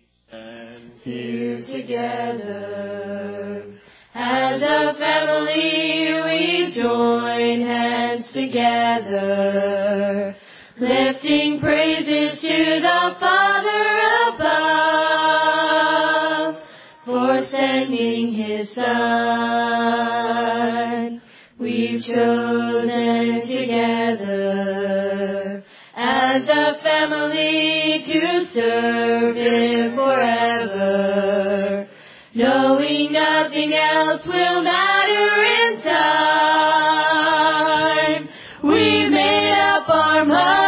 And here together, as a family we join hands together, lifting praises to the Father above, for sending His Son. We've chosen together, as a family, to serve Him forever, knowing nothing else will matter in time. We made up our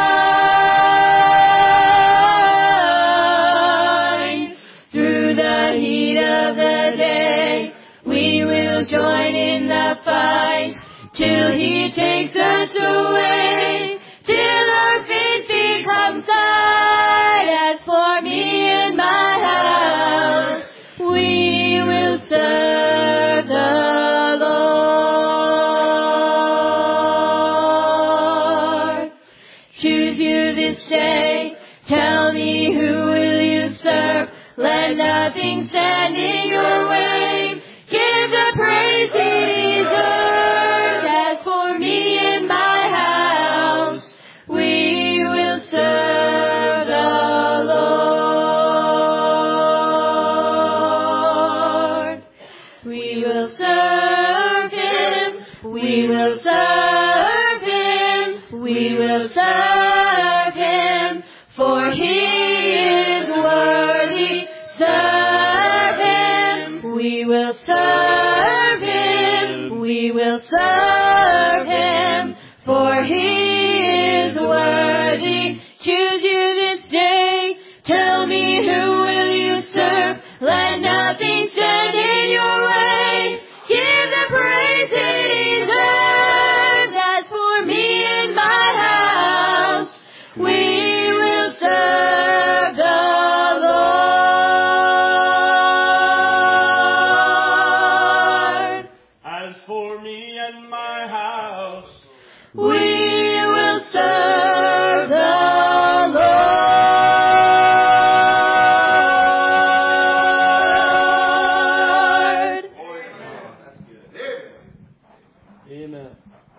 minds. Through the heat of the day, we will join in the fight, till He takes us away, till our faith becomes sight. As for me and my house, we will serve the Lord. Choose you this day, tell me who will you serve. Let nothing stand in your way. Give the praise He deserves. As for me and my house, we will serve the Lord. We will serve Him. We will serve Him. We will serve Him. For He is worthy. Serve Him. We will serve Him. We will serve Him. For He is worthy. Choose you this day. Tell me who will you serve. Let nothing stand in your way. Give the praise it deserves. As for me and my house, we will serve the Lord. As for me and my house, we will serve the Lord. Amen.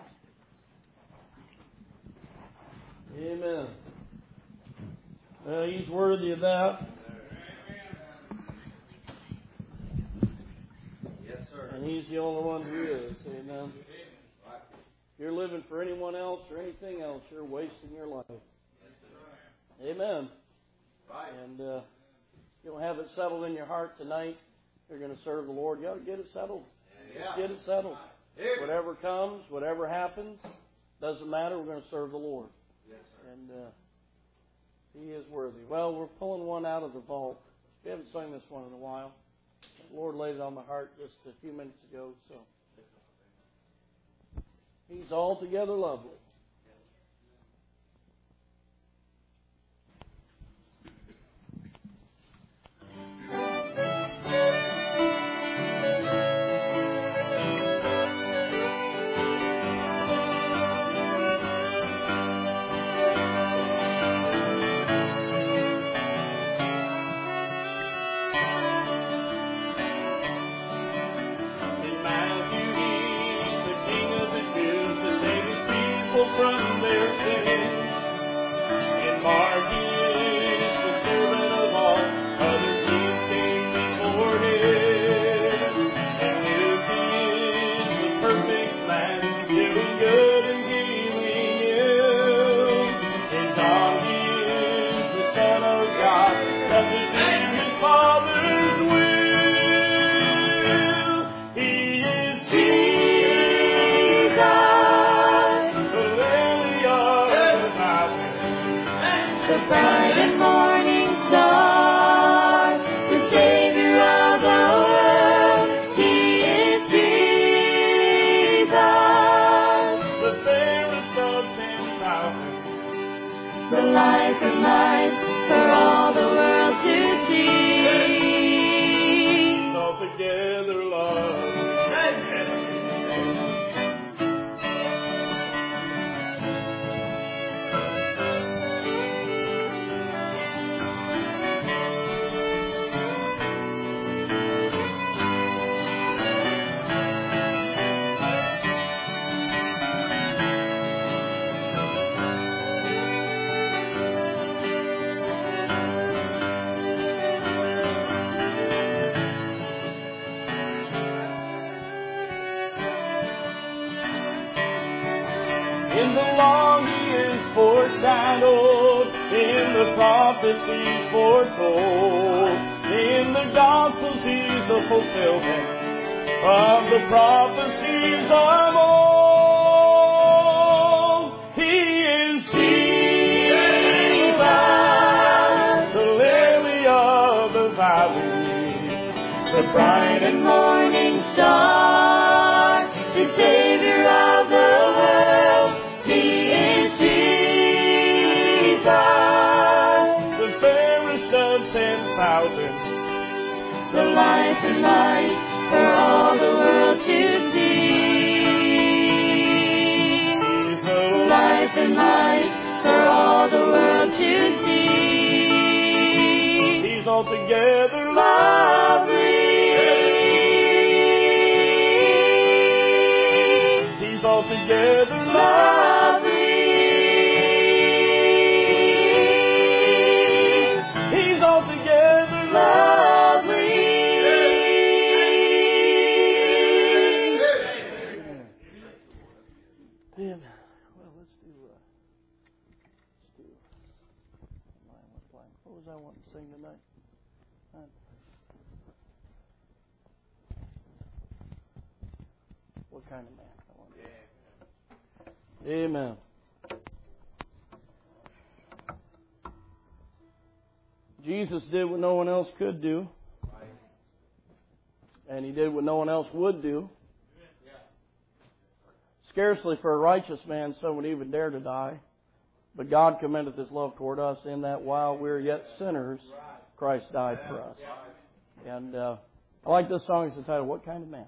Amen. He's worthy of that. Yes, sir. And He's the only one who is. Amen. If you're living for anyone else or anything else, you're wasting your life. Amen. Right. And you don't have it settled in your heart tonight. You're going to serve the Lord. You ought to get it settled. Just get it settled. Whatever comes, whatever happens, doesn't matter. We're going to serve the Lord. Yes, sir. And He is worthy. Well, we're pulling one out of the vault. We haven't sung this one in a while. The Lord laid it on my heart just a few minutes ago. So He's altogether lovely. From their sins, and Mark is the servant of all. Other kings came before him, and Luke is the perfect man, doing good and healing ill. And John is the Son of God, that is in His Father's will. He is Jesus. The bright and morning star, the Savior of the world, He is Jesus. The fairest of 10,000, the light from light for all the world to see. altogether love. foreshadowed, in the prophecies foretold. In the Gospels He's the fulfillment of the prophecies of old. He is Jesus, the lily of the valley, the bright and morning star, the Savior of the world. He is Jesus, the fairest of 10,000, the life and light for all the world to see. He's the life and light for all the world to see. He's altogether lovely. He's altogether lovely. He's altogether lovely. Amen. Well, let's do what was I wanting to sing tonight? What kind of man? Amen. Jesus did what no one else could do. And He did what no one else would do. Scarcely for a righteous man some would even dare to die. But God commendeth His love toward us in that while we're yet sinners, Christ died for us. And I like this song. It's entitled, What Kind of Man?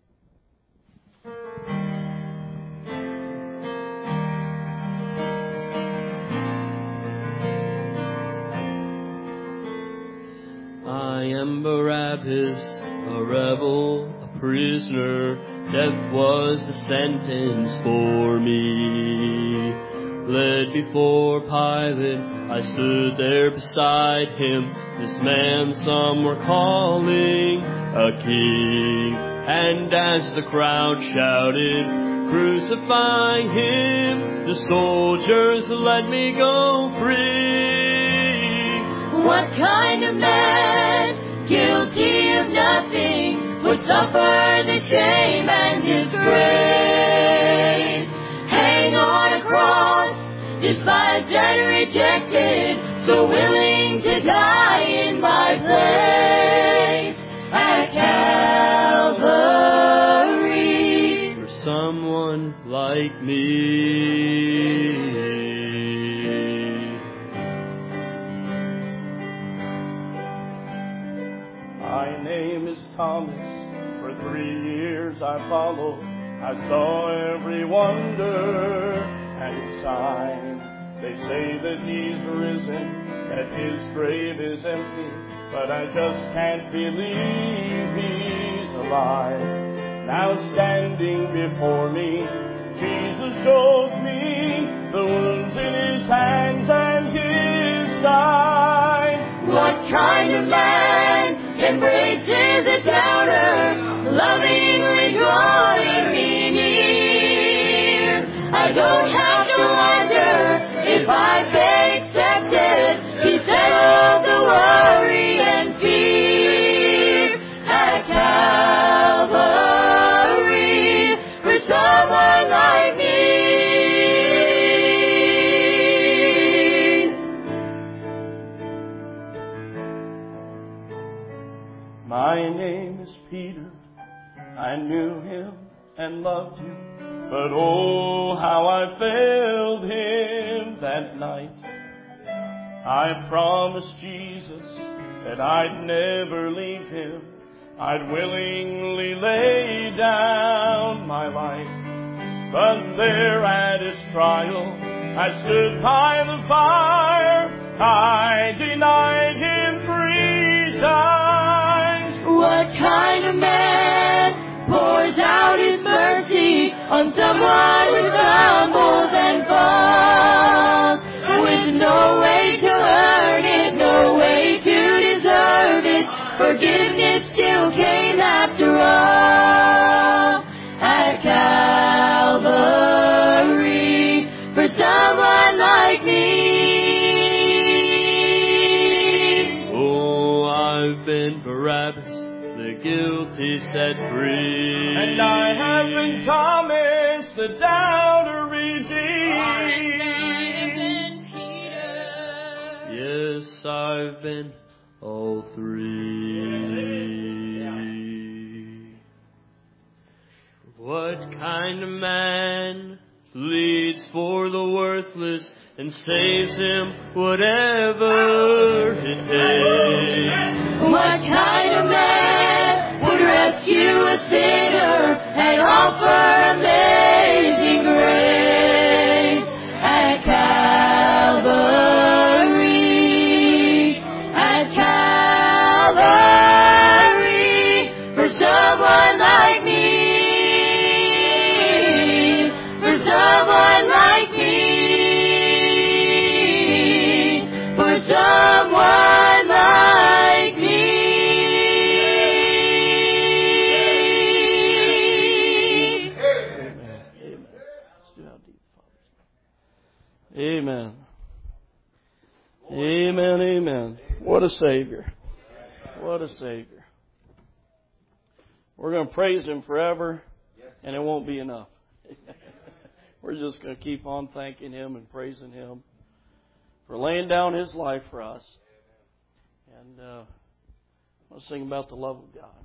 I am Barabbas, a rebel, a prisoner. Death was the sentence for me. Led before Pilate, I stood there beside him. This man some were calling a king. And as the crowd shouted, crucify him, the soldiers let me go free. What kind of man, guilty of nothing, would suffer the shame and disgrace? Hang on a cross, despised and rejected, so willing to die in my place at Calvary. For someone like me. My name is Thomas. For 3 years I followed. I saw every wonder and sign. They say that He's risen, that His grave is empty, but I just can't believe He's alive. Now standing before me, Jesus shows me the wounds in His hands and His side. What kind of man embraces a doubter, lovingly drawing me near? I don't have to wonder if I've been accepted. He settled the worry and fear at Calvary for someone like me. My name is Peter. I knew Him and loved Him, but oh, how I failed Him that night. I promised Jesus that I'd never leave Him. I'd willingly lay down my life. But there at His trial, I stood by the fire. I denied Him 3 times. What kind of man pours out His mercy on someone who stumbles and falls, with no way to earn it, no way to deserve it? Forgiveness still came after all at Calvary for someone like me. Barabbas, the guilty set free. And I have been Thomas, the doubter redeemed. Yes, I've been all three. What kind of man pleads for the worthless and saves him whatever it takes? What kind of man would rescue a sinner and offer amazing grace at Calvary, for someone like me, for someone like me, for someone like me. Amen. Amen, amen. What a Savior. What a Savior. We're going to praise Him forever, and it won't be enough. We're just going to keep on thanking Him and praising Him for laying down His life for us. And let's sing about the love of God.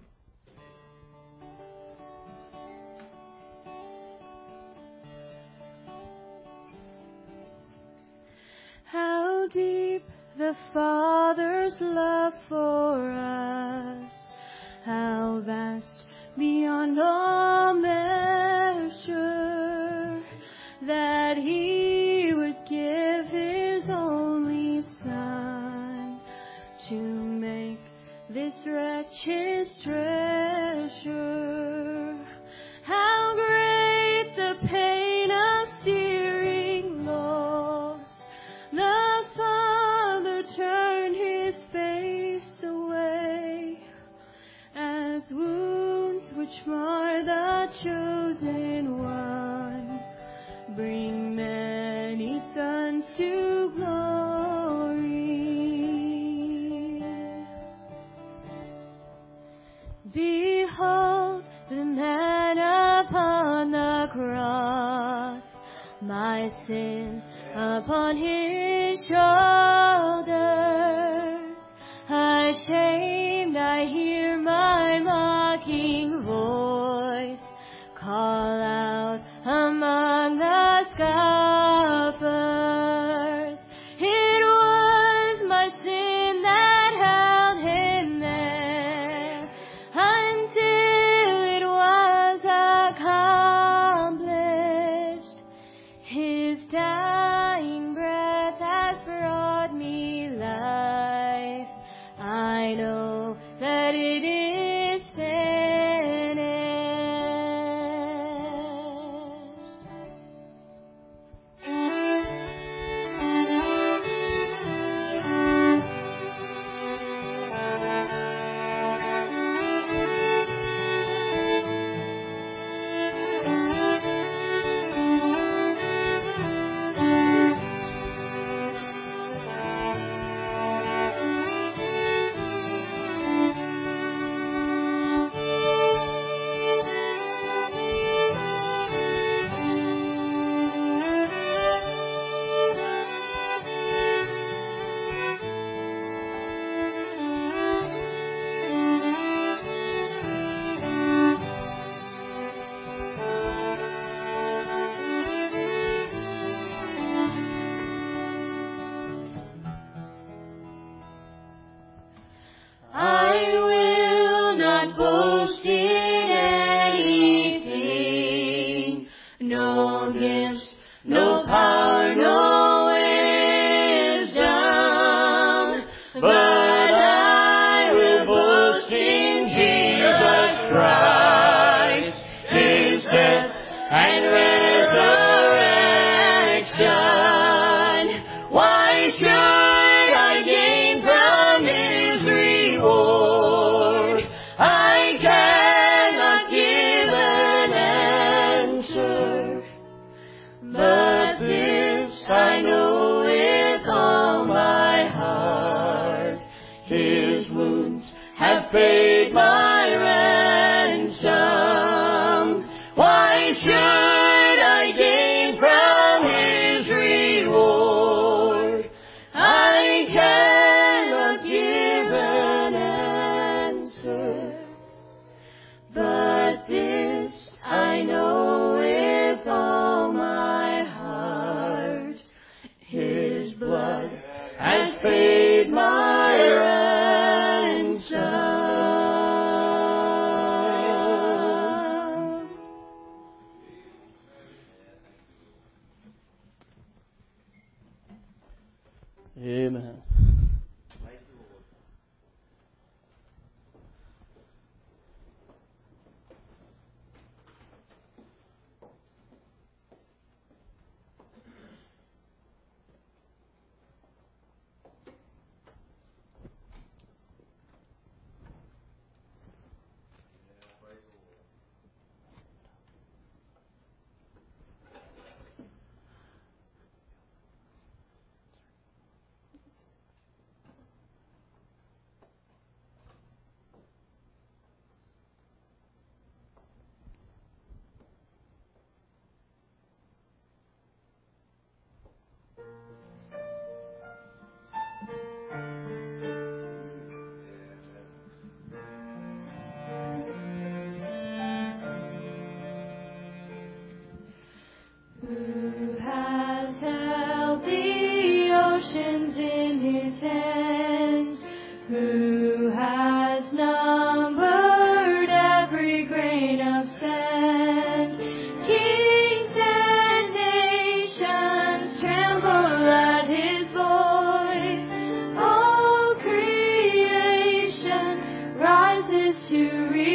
How deep the Father's love for us, how vast beyond all measure, that He would give His only Son to make this wretch His treasure. How great the pain of searing loss! The Father turned His face away, as wounds which mar the chosen one bring many sons to glory. Behold the man upon the cross, my sin upon His shoulders. Ashamed, I hear my mocking voice call out among the scoffers. It was my sin that held Him there until it was accomplished. His dying breath has brought me life. I know that it is finished. I will not boast in anything, no gifts, no power, no wisdom, but I will boast in Jesus Christ, His death and resurrection. Why should I gain from His reward? I cannot give an answer, but this I know with all my heart: His wounds have paid Amen. Who has held the oceans in his hands? Who has numbered every grain of sand? Kings and nations tremble at his voice. All creation rises to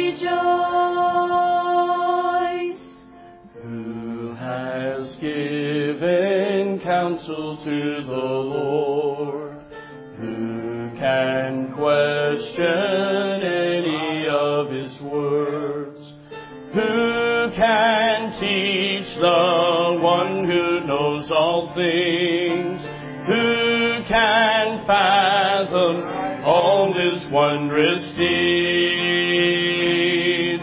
rejoice. Who has given counsel to the Lord? Who can question any of his words? Who can teach the one who knows all things? Who can fathom all his wondrous deeds?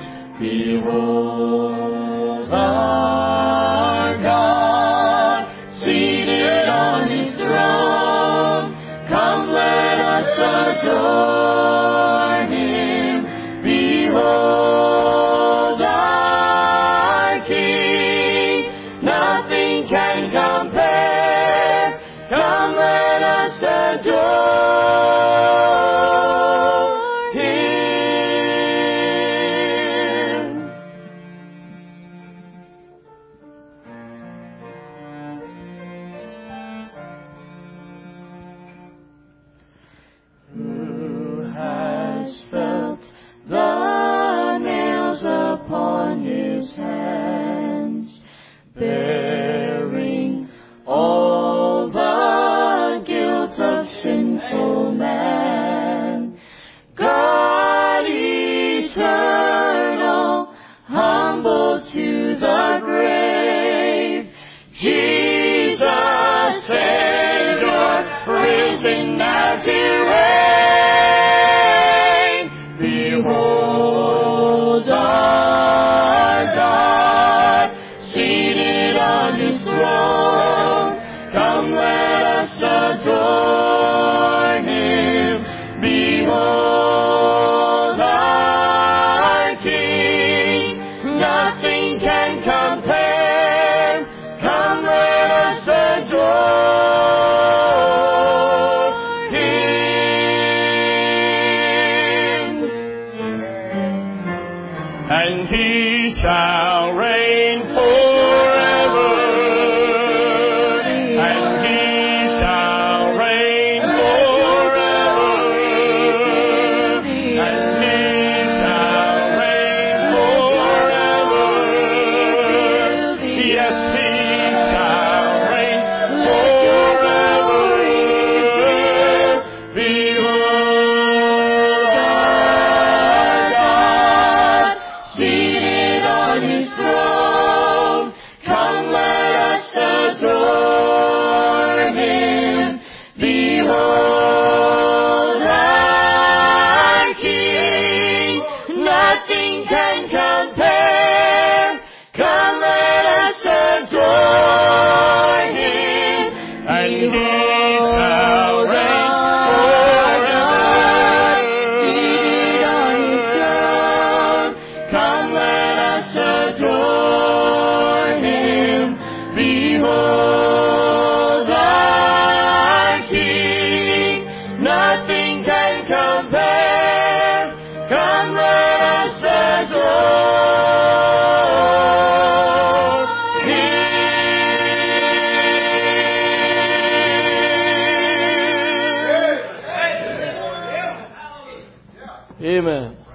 Behold, our God, seated on his throne. Come, let us adore him. Behold, our King, nothing can compare. Come, let us adore him. Who has felt the nails upon his hands, bearing all the guilt of sinful man? God eternal, humble to the grave, Jesus Savior, risen now to reign. Behold our God, seated on his throne. Come, let us adore him. Behold our King, nothing can compare. Come, let us adore him. Amen.